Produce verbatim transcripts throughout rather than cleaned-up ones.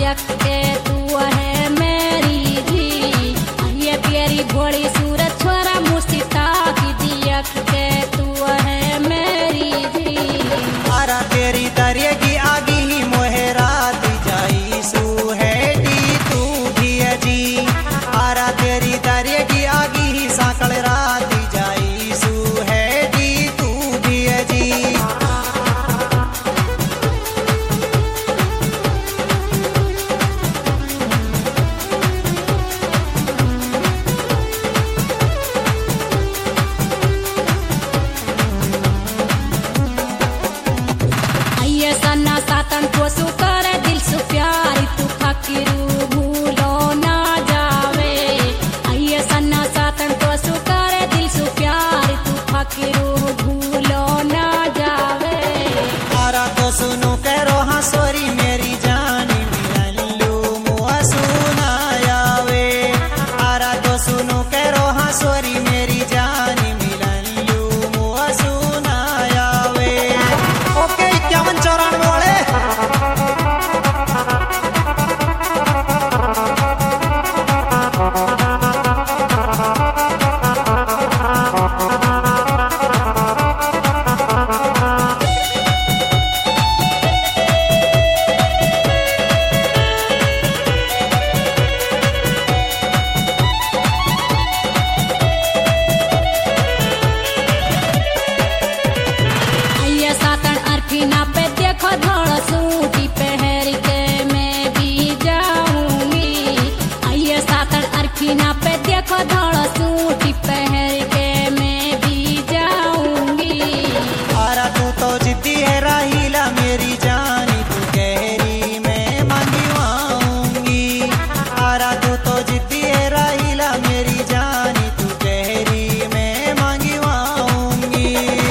देख के तू है मेरी जी, ये प्यारी भोली सूरत छोरा मुस्ता की देख के तू है मेरी जी। आरा तेरी दरिया की आगी ही मोहरा दी जाई सू है डी तू भी जी। आरा तेरी दरिया की आगी ही साकल रात दी जाई सू है डी तू भी जी। सन्ना सातन को सुकर दिल सु प्यारी तू फकीरू भूलो ना जावे। आइए सन्ना सातन को सुकर दिल सु प्यारी तू फकीरू भूलो ना जावे। आरा तो सुनो करो हाँ सोरी मेरी जानी मिलू मुआ सुनायावे। आरा तो सुनो करो हाँ सोरी मेरी जानी मिलू मुआ सुनायावे। ओके इक्यावन चौरानवे वाले ना पे देखो धड़ सूटी पहर के मैं भी जाऊंगी। आइए सातन अरखीना पे देखो धड़ सूटी पहर के मैं भी जाऊंगी। आरा तू तो जिद्दी है राहीला मेरी जानी तू कहरी मैं मांगवाऊंगी। आरा तू तो जिद्दी है राहीला मेरी जानी तू कहरी मैं मांगवाऊंगी।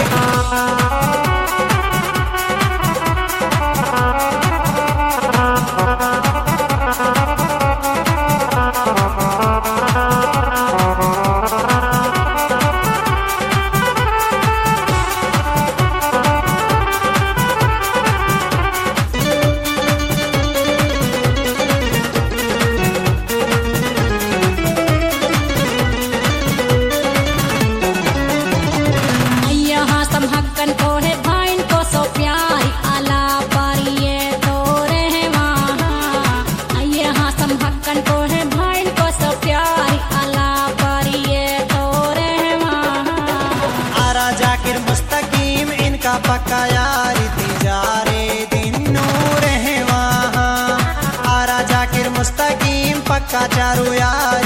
हक्कन को है भाइन को सो प्यारी आला पर ये तो रहे वहाँ। आइए हाँ सम हक्कन को है भाइन को सो प्यारी आला पर ये तो रहे वहाँ। आरा जाकिर मुस्तकीम इनका पक्का यारी थी जा रे दिन नूर है वहाँ। आरा जाकिर मुस्तकीम पक्का चारू यार